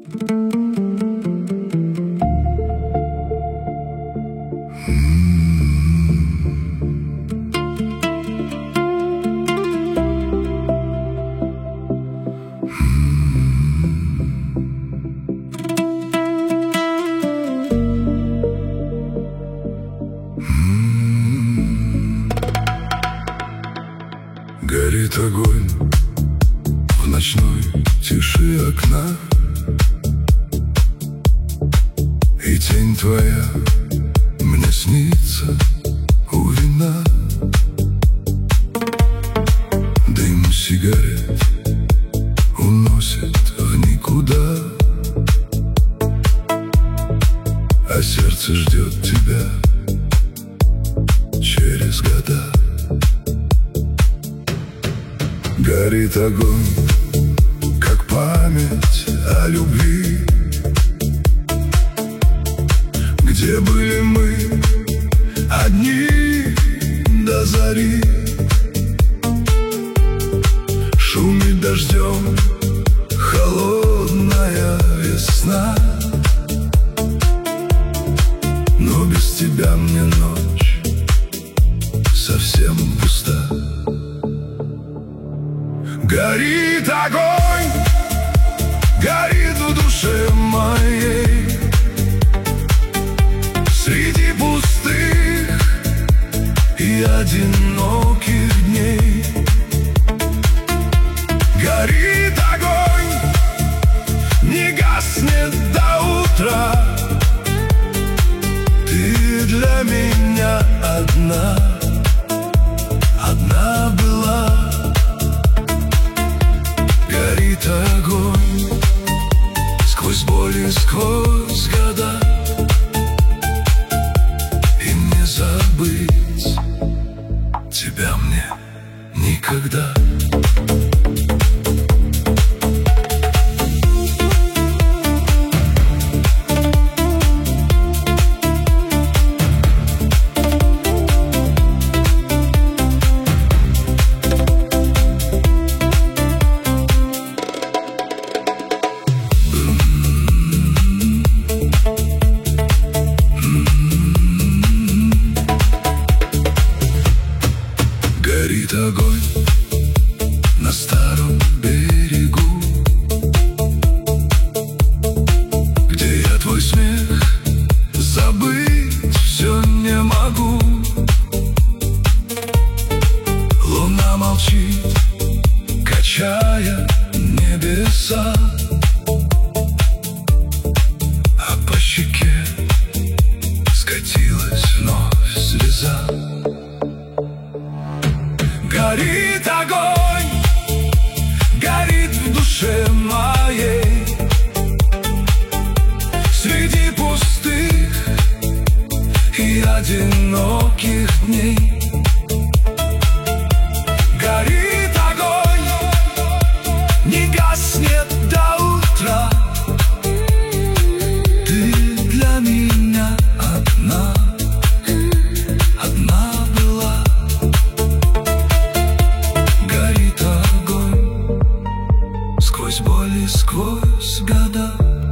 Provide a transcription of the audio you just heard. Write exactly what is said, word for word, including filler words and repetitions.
Горит огонь в ночной тиши окна, и тень твоя мне снится у вина. Дым сигарет уносит в никуда, а сердце ждет тебя через года. Горит огонь, как память о любви, где были мы одни до зари. Шумит дождем холодная весна, но без тебя мне ночь совсем пуста. Горит огонь, горит в душе моей, среди пустых и одиноких дней. Горит огонь, не гаснет до утра. Ты для меня одна, одна была. Горит огонь сквозь боли, сквозь года, и не забыть тебя мне никогда. Горит огонь на старом берегу, где я твой смех забыть все не могу. Луна молчит, качая небеса, а по щеке скатилась вновь слеза. Горит огонь, горит в душе моей, среди пустых и одиноких дней. Горит огонь, не гаснет до утра. Ты для меня одна, одна была. Сквозь боли, сквозь года,